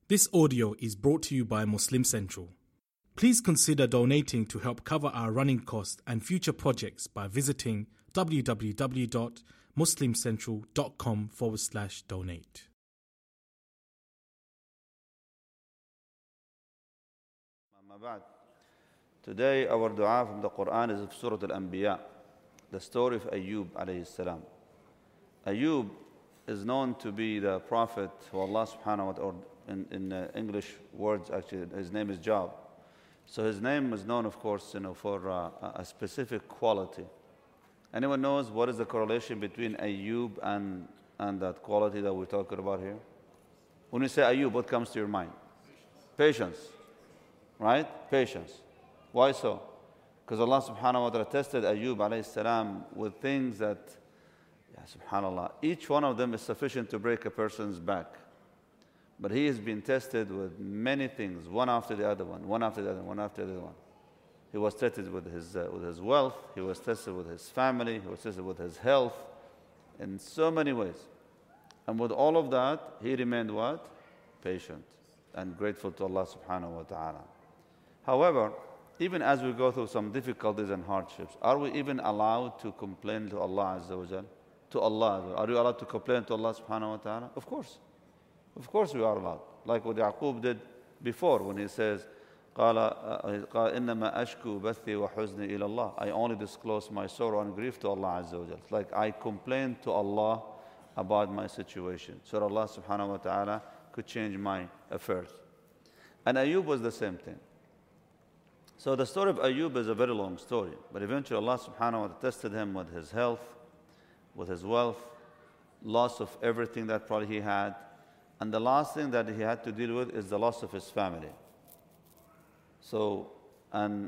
This audio is brought to you by Muslim Central. Please consider donating to help cover our running costs and future projects by visiting www.muslimcentral.com/donate. Today our dua from the Quran is of Surah Al-Anbiya, the story of Ayub alayhi salam. Ayub is known to be the prophet who Allah subhanahu wa ta'ala, in English words actually, his name is Job. So his name is known, of course, for a specific quality. Anyone knows what is the correlation between Ayub and that quality that we're talking about here? When you say Ayub, what comes to your mind? Patience, right? Patience. Why so? Because Allah subhanahu wa ta'ala tested Ayub alayhi salam with things that, subhanAllah, each one of them is sufficient to break a person's back. But he has been tested with many things, one after the other one, one after the other one, one after the other one. He was tested with his wealth, he was tested with his family, he was tested with his health, in so many ways. And with all of that, he remained what? Patient and grateful to Allah subhanahu wa ta'ala. However, even as we go through some difficulties and hardships, are we even allowed to complain to Allah Azza wa Jal? To Allah, are you allowed to complain to Allah subhanahu wa ta'ala? Of course. Of course we are allowed. Like what Yaqub did before when he says, قال إنما أشكو بثي وحزني إلى الله. I only disclose my sorrow and grief to Allah Azza wa Jal. It's like I complain to Allah about my situation, so Allah subhanahu wa ta'ala could change my affairs. And Ayub was the same thing. So the story of Ayub is a very long story, but eventually Allah subhanahu wa ta'ala tested him with his health, with his wealth, loss of everything that probably he had, and the last thing that he had to deal with is the loss of his family. So, in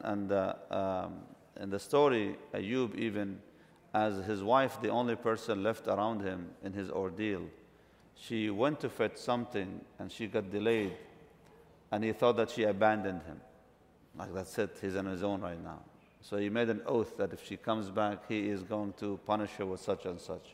the story, Ayub, even as his wife, the only person left around him in his ordeal, she went to fetch something and she got delayed, and he thought that she abandoned him. Like, that's it, he's on his own right now. So he made an oath that if she comes back, he is going to punish her with such and such,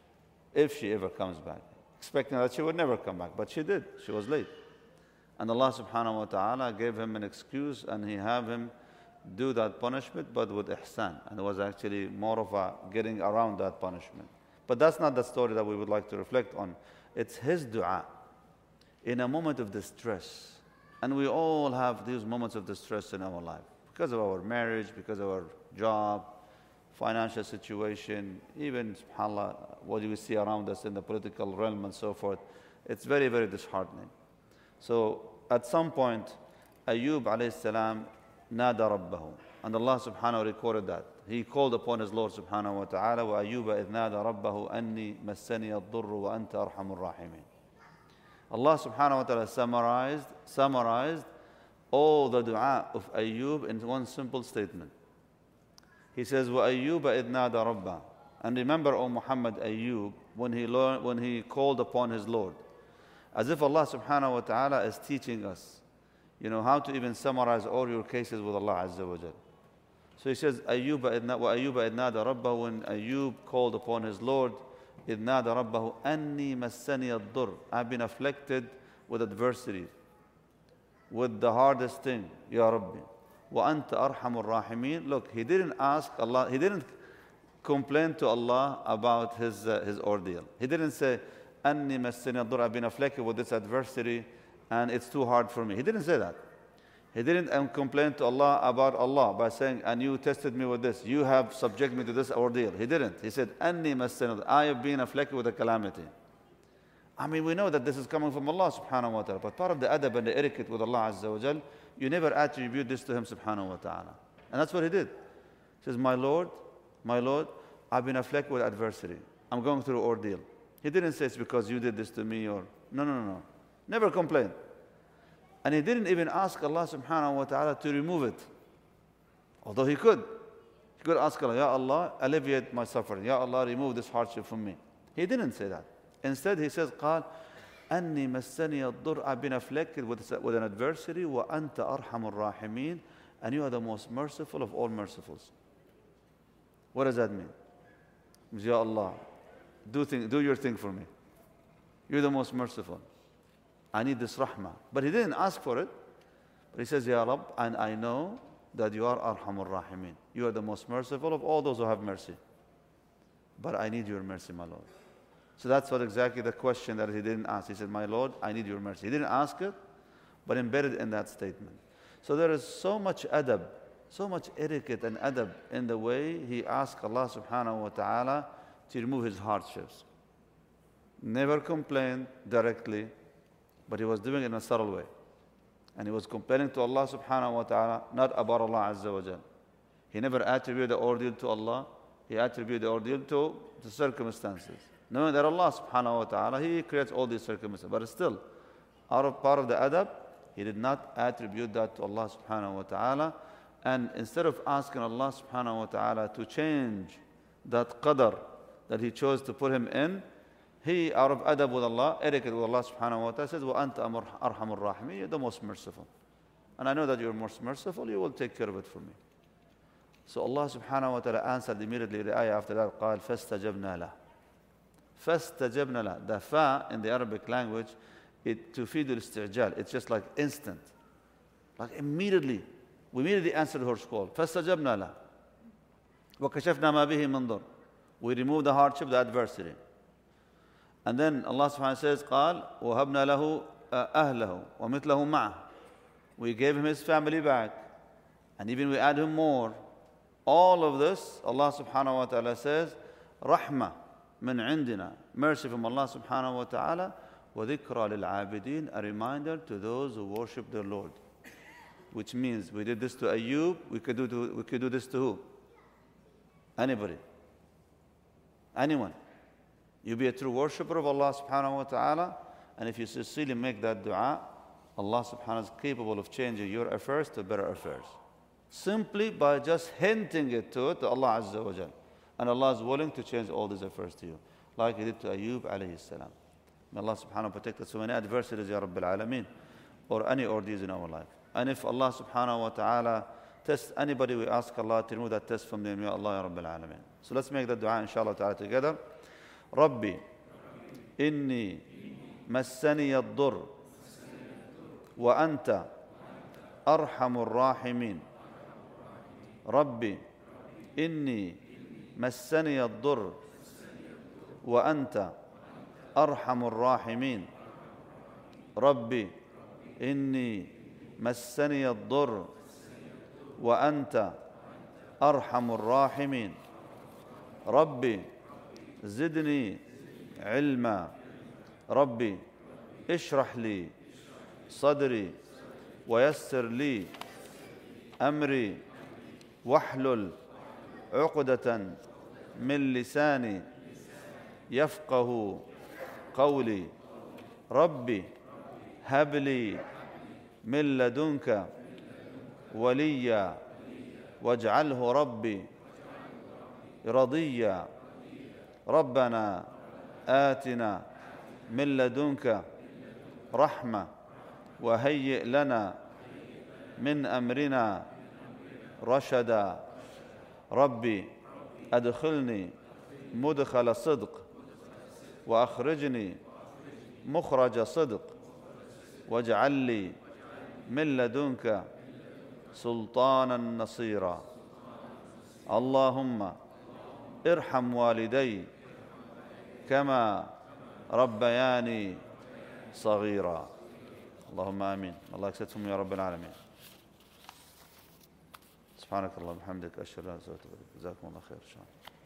if she ever comes back, expecting that she would never come back. But she did, she was late. And Allah subhanahu wa ta'ala gave him an excuse, and he had him do that punishment, but with ihsan. And it was actually more of a getting around that punishment. But that's not the story that we would like to reflect on. It's his dua in a moment of distress. And we all have these moments of distress in our life, because of our marriage, because of our job, financial situation, even, subhanAllah, what we see around us in the political realm and so forth. It's very, very disheartening. So at some point, Ayub alayhi salam nada rabbahu. And Allah subhanahu wa ta'ala recorded that. He called upon his Lord subhanahu wa ta'ala, وَأَيُّوبَ إِذْ نَادَى رَبَّهُ أَنِّي مَسَّنِيَ الضُّرُّ وَأَنْتَ أَرْحَمُ الرَّاحِمِينَ. Allah subhanahu wa ta'ala summarized all the dua of Ayub in one simple statement. He says, وَأَيُّوبَ إِذْ نَادَى رَبَّهُ. And remember, O Muhammad, Ayub, when he called upon his Lord. As if Allah subhanahu wa ta'ala is teaching us, how to even summarize all your cases with Allah Azza wa Jal. So he says, وَأَيُّوبَ إِذْ نَادَى رَبَّهُ. When Ayub called upon his Lord, إِذْ نَادَى رَبَّهُ أَنِّي مَسَّنِيَ الضُّرُّ. I've been afflicted with adversity, with the hardest thing, Ya Rabbi. وَأَنْتَ أَرْحَمُ الرَّاحِمِينَ. Look, he didn't ask Allah, he didn't complain to Allah about his ordeal. He didn't say, أَنِّي مَسَّنِيَ الضُّرُّ. I've been afflicted with this adversity and it's too hard for me. He didn't say that. He didn't complain to Allah about Allah by saying, and you tested me with this, you have subjected me to this ordeal. He didn't. He said, أَنِّي مَسَّنِيَ. I have been afflicted with a calamity. I mean, we know that this is coming from Allah subhanahu wa ta'ala, but part of the adab and the etiquette with Allah Azza wa Jal, you never attribute this to him subhanahu wa ta'ala. And that's what he did. He says, my Lord, I've been afflicted with adversity. I'm going through ordeal. He didn't say it's because you did this to me, or no. Never complained. And he didn't even ask Allah subhanahu wa ta'ala to remove it. Although he could. He could ask Allah, Ya Allah, alleviate my suffering. Ya Allah, remove this hardship from me. He didn't say that. Instead, he says, قال أني مسني الضر. I've been afflicted with an adversity. وأنت أرحم الراحمين. And you are the most merciful of all mercifuls. What does that mean? Ya Allah, do your thing for me. You're the most merciful. I need this rahmah. But he didn't ask for it. But he says, Ya Rabb, and I know that you are Arhamur Rahimin. You are the most merciful of all those who have mercy. But I need your mercy, my Lord. So that's what exactly the question that he didn't ask. He said, my Lord, I need your mercy. He didn't ask it, but embedded in that statement. So there is so much adab, so much etiquette and adab in the way he asked Allah subhanahu wa ta'ala to remove his hardships. Never complained directly, but he was doing it in a subtle way. And he was complaining to Allah subhanahu wa ta'ala, not about Allah azza wa jal. He never attributed the ordeal to Allah. He attributed the ordeal to the circumstances. Knowing that Allah subhanahu wa ta'ala, He creates all these circumstances. But still, part of the adab, he did not attribute that to Allah subhanahu wa ta'ala. And instead of asking Allah subhanahu wa ta'ala to change that qadar that He chose to put him in, he, out of adab with Allah, etiquette with Allah subhanahu wa ta'ala, says, وَأَنْتَ أَرْحَمُ الرَّاحِمِينَ, you're the most merciful. And I know that you're most merciful, you will take care of it for me. So Allah subhanahu wa ta'ala answered immediately the ayah after that, قال فَاسْتَجَبْنَا لَهُ. فَاسْتَجَبْنَا لَهُ. The fa in the Arabic language, it tufidu al-isti'jal. It's just like instant. Like immediately. We immediately answered her call. فَاسْتَجَبْنَا لَهُ. وَكَشَفْنَا مَا بِهِ مِنْ ضُرٍّ. We remove the hardship, the adversity. And then Allah subhanahu wa ta'ala says, قال وَهَبْنَا لَهُ أَهْلَهُ وَمِثْلَهُ مَعَهُ. We gave him his family back. And even we add him more. All of this, Allah subhanahu wa ta'ala says, rahmah min indina, mercy from Allah subhanahu wa ta'ala, wa dhikra lil abidin, a reminder to those who worship their Lord. Which means we did this to Ayub, we could do this to who? Anybody. Anyone. You be a true worshipper of Allah subhanahu wa ta'ala, and if you sincerely make that dua, Allah subhanahu wa ta'ala is capable of changing your affairs to better affairs. Simply by just hinting it to Allah Azza wa Jal. And Allah is willing to change all these affairs to you. Like He did to Ayub alayhi salam. May Allah subhanahu wa ta'ala protect us from any adversities, Ya Rabbil Alameen, or any ordeals in our life. And if Allah subhanahu wa ta'ala tests anybody, we ask Allah to remove that test from them, Ya Allah, Ya Rabbil Alameen. So let's make that dua inshallah ta'ala together. Rabbi, inni massani ad-dur, wa anta arhamur rahimin. ربي إني مسني الضر وأنت أرحم الراحمين ربي إني مسني الضر وأنت أرحم الراحمين ربي زدني علما ربي اشرح لي صدري ويسر لي أمري واحلل عقدة من لساني يفقه قولي ربي هب لي من لدنك وليا واجعله ربي رضيا ربنا آتنا من لدنك رحمة وهيئ لنا من أمرنا رشدا ربي أدخلني مدخل صدق وأخرجني مخرج صدق واجعل لي من لدنك سلطانا نصيرا اللهم ارحم والدي كما ربياني صغيرا اللهم آمين. الله يكسبكم يا رب العالمين. سبحانك اللهم وبحمدك أشهد أن لا إله إلا أنت أستغفرك وأتوب إليك. جزاكم الله خير.